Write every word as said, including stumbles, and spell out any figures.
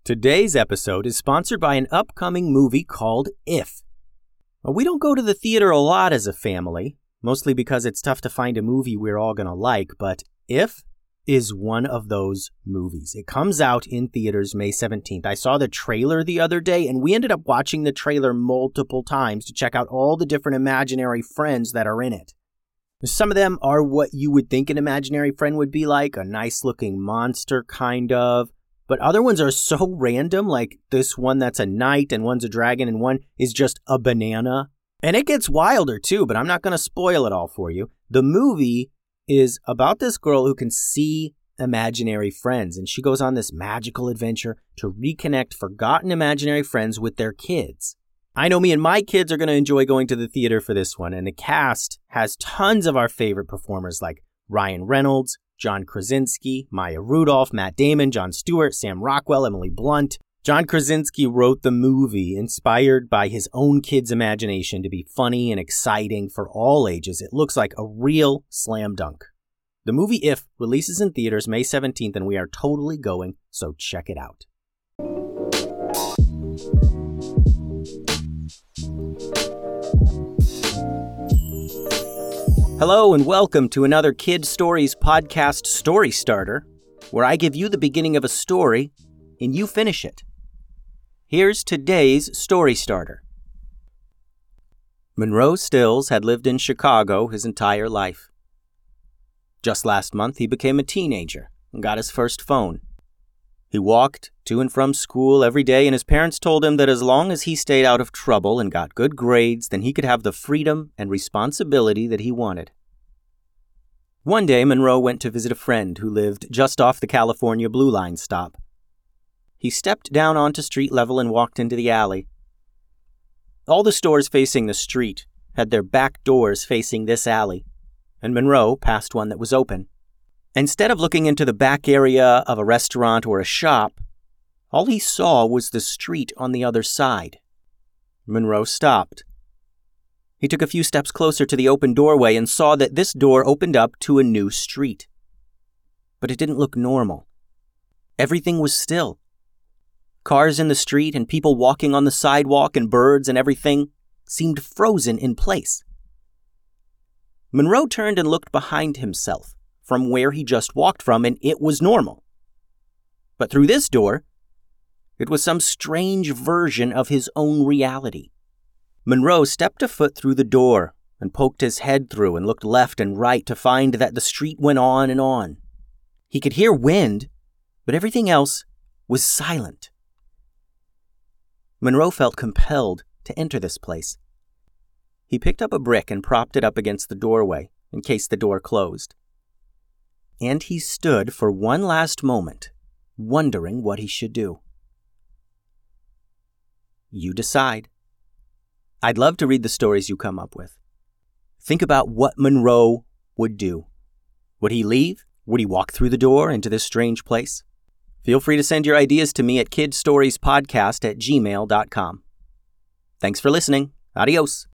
Today's episode is sponsored by an upcoming movie called If. Well, we don't go to the theater a lot as a family, mostly because it's tough to find a movie we're all going to like, but If is one of those movies. It comes out in theaters May seventeenth. I saw the trailer the other day, and we ended up watching the trailer multiple times to check out all the different imaginary friends that are in it. Some of them are what you would think an imaginary friend would be like, a nice-looking monster, kind of. But other ones are so random, like this one that's a knight and one's a dragon and one is just a banana. And it gets wilder too, but I'm not going to spoil it all for you. The movie is about this girl who can see imaginary friends, and she goes on this magical adventure to reconnect forgotten imaginary friends with their kids. I know me and my kids are going to enjoy going to the theater for this one, and the cast has tons of our favorite performers like Ryan Reynolds, John Krasinski, Maya Rudolph, Matt Damon, Jon Stewart, Sam Rockwell, Emily Blunt. John Krasinski wrote the movie inspired by his own kid's imagination to be funny and exciting for all ages. It looks like a real slam dunk. The movie If releases in theaters May seventeenth, and we are totally going, so check it out. Hello and welcome to another Kid Stories podcast Story Starter, where I give you the beginning of a story and you finish it. Here's today's Story Starter. Monroe Stills had lived in Chicago his entire life. Just last month, he became a teenager and got his first phone. He walked to and from school every day, and his parents told him that as long as he stayed out of trouble and got good grades, then he could have the freedom and responsibility that he wanted. One day, Monroe went to visit a friend who lived just off the California Blue Line stop. He stepped down onto street level and walked into the alley. All the stores facing the street had their back doors facing this alley, and Monroe passed one that was open. Instead of looking into the back area of a restaurant or a shop, all he saw was the street on the other side. Monroe stopped. He took a few steps closer to the open doorway and saw that this door opened up to a new street. But it didn't look normal. Everything was still. Cars in the street and people walking on the sidewalk and birds and everything seemed frozen in place. Monroe turned and looked behind himself from where he just walked from, and it was normal. But through this door, it was some strange version of his own reality. Monroe stepped a foot through the door and poked his head through and looked left and right to find that the street went on and on. He could hear wind, but everything else was silent. Monroe felt compelled to enter this place. He picked up a brick and propped it up against the doorway in case the door closed. And he stood for one last moment, wondering what he should do. You decide. I'd love to read the stories you come up with. Think about what Monroe would do. Would he leave? Would he walk through the door into this strange place? Feel free to send your ideas to me at kidstoriespodcast at gmail dot com. Thanks for listening. Adios.